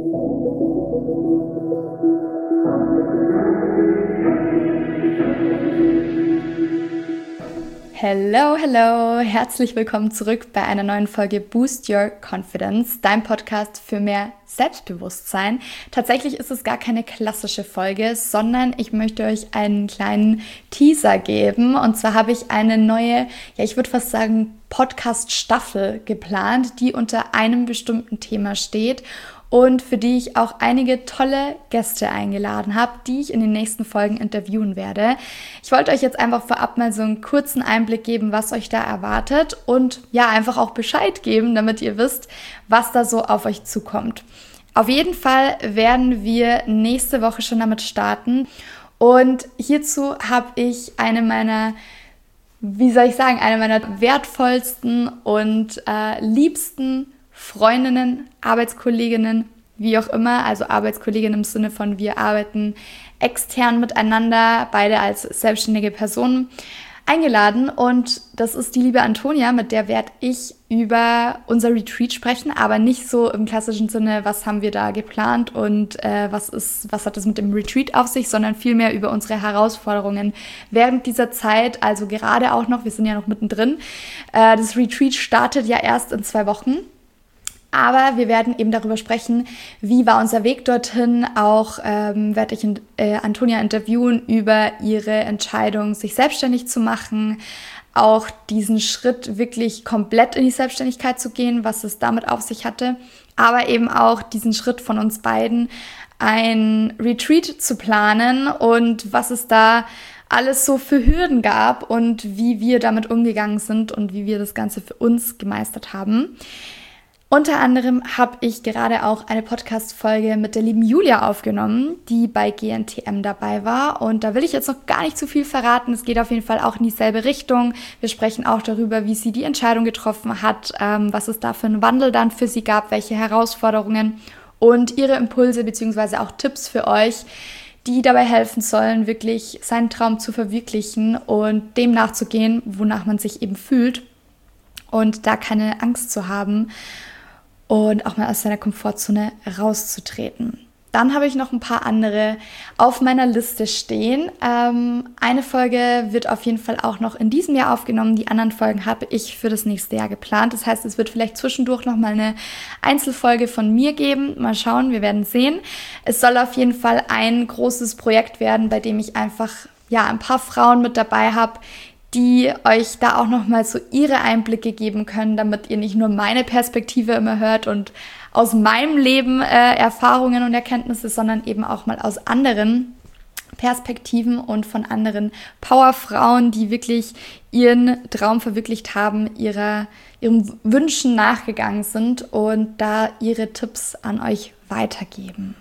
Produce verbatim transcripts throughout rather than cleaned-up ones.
Hello, hello, herzlich willkommen zurück bei einer neuen Folge Boost Your Confidence, dein Podcast für mehr Selbstbewusstsein. Tatsächlich ist es gar keine klassische Folge, sondern ich möchte euch einen kleinen Teaser geben. Und zwar habe ich eine neue, ja ich würde fast sagen Podcast-Staffel geplant, die unter einem bestimmten Thema steht und für die ich auch einige tolle Gäste eingeladen habe, die ich in den nächsten Folgen interviewen werde. Ich wollte euch jetzt einfach vorab mal so einen kurzen Einblick geben, was euch da erwartet und ja, einfach auch Bescheid geben, damit ihr wisst, was da so auf euch zukommt. Auf jeden Fall werden wir nächste Woche schon damit starten und hierzu habe ich eine meiner, wie soll ich sagen, eine meiner wertvollsten und äh, liebsten Freundinnen, Arbeitskolleginnen, wie auch immer, also Arbeitskolleginnen im Sinne von wir arbeiten extern miteinander, beide als selbstständige Personen, eingeladen und das ist die liebe Antonia, mit der werde ich über unser Retreat sprechen, aber nicht so im klassischen Sinne, was haben wir da geplant und äh, was ist, was hat das mit dem Retreat auf sich, sondern vielmehr über unsere Herausforderungen während dieser Zeit, also gerade auch noch, wir sind ja noch mittendrin, äh, das Retreat startet ja erst in zwei Wochen. Aber wir werden eben darüber sprechen, wie war unser Weg dorthin. Auch ähm, werde ich in, äh, Antonia interviewen über ihre Entscheidung, sich selbstständig zu machen. Auch diesen Schritt wirklich komplett in die Selbstständigkeit zu gehen, was es damit auf sich hatte. Aber eben auch diesen Schritt von uns beiden, ein Retreat zu planen und was es da alles so für Hürden gab und wie wir damit umgegangen sind und wie wir das Ganze für uns gemeistert haben. Unter anderem habe ich gerade auch eine Podcast-Folge mit der lieben Julia aufgenommen, die bei G N T M dabei war. Und da will ich jetzt noch gar nicht zu viel verraten. Es geht auf jeden Fall auch in dieselbe Richtung. Wir sprechen auch darüber, wie sie die Entscheidung getroffen hat, ähm, was es da für einen Wandel dann für sie gab, welche Herausforderungen und ihre Impulse bzw. auch Tipps für euch, die dabei helfen sollen, wirklich seinen Traum zu verwirklichen und dem nachzugehen, wonach man sich eben fühlt und da keine Angst zu haben. Und auch mal aus seiner Komfortzone rauszutreten. Dann habe ich noch ein paar andere auf meiner Liste stehen. Ähm, eine Folge wird auf jeden Fall auch noch in diesem Jahr aufgenommen. Die anderen Folgen habe ich für das nächste Jahr geplant. Das heißt, es wird vielleicht zwischendurch noch mal eine Einzelfolge von mir geben. Mal schauen, wir werden sehen. Es soll auf jeden Fall ein großes Projekt werden, bei dem ich einfach ja ein paar Frauen mit dabei habe, die euch da auch nochmal so ihre Einblicke geben können, damit ihr nicht nur meine Perspektive immer hört und aus meinem Leben äh, Erfahrungen und Erkenntnisse, sondern eben auch mal aus anderen Perspektiven und von anderen Powerfrauen, die wirklich ihren Traum verwirklicht haben, ihrer, ihren Wünschen nachgegangen sind und da ihre Tipps an euch weitergeben.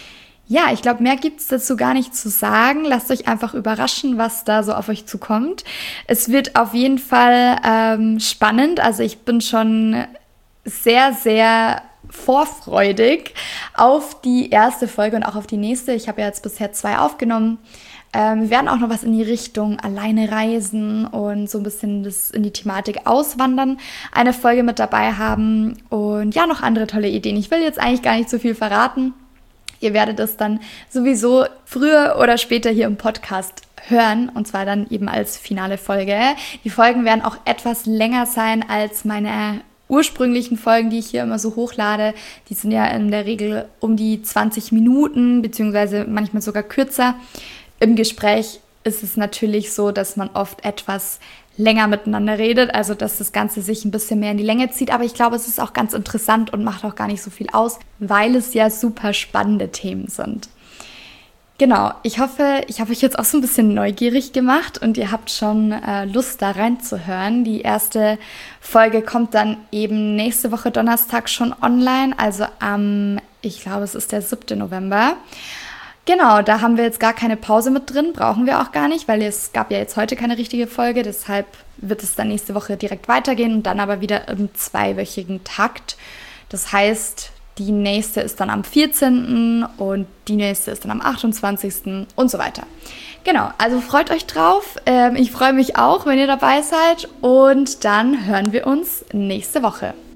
Ja, ich glaube, mehr gibt es dazu gar nicht zu sagen. Lasst euch einfach überraschen, was da so auf euch zukommt. Es wird auf jeden Fall ähm, spannend. Also ich bin schon sehr, sehr vorfreudig auf die erste Folge und auch auf die nächste. Ich habe ja jetzt bisher zwei aufgenommen. Ähm, wir werden auch noch was in die Richtung alleine reisen und so ein bisschen das in die Thematik auswandern eine Folge mit dabei haben. Und ja, noch andere tolle Ideen. Ich will jetzt eigentlich gar nicht so viel verraten. Ihr werdet es dann sowieso früher oder später hier im Podcast hören und zwar dann eben als finale Folge. Die Folgen werden auch etwas länger sein als meine ursprünglichen Folgen, die ich hier immer so hochlade. Die sind ja in der Regel um die zwanzig Minuten beziehungsweise manchmal sogar kürzer. Im Gespräch ist es natürlich so, dass man oft etwas länger miteinander redet, also dass das Ganze sich ein bisschen mehr in die Länge zieht, aber ich glaube, es ist auch ganz interessant und macht auch gar nicht so viel aus, weil es ja super spannende Themen sind. Genau, ich hoffe, ich habe euch jetzt auch so ein bisschen neugierig gemacht und ihr habt schon äh, Lust, da reinzuhören. Die erste Folge kommt dann eben nächste Woche Donnerstag schon online, also am, ich glaube, es ist der siebten November. Genau, da haben wir jetzt gar keine Pause mit drin, brauchen wir auch gar nicht, weil es gab ja jetzt heute keine richtige Folge, deshalb wird es dann nächste Woche direkt weitergehen und dann aber wieder im zweiwöchigen Takt. Das heißt, die nächste ist dann am vierzehnten und die nächste ist dann am achtundzwanzigsten und so weiter. Genau, also freut euch drauf. Ich freue mich auch, wenn ihr dabei seid und dann hören wir uns nächste Woche.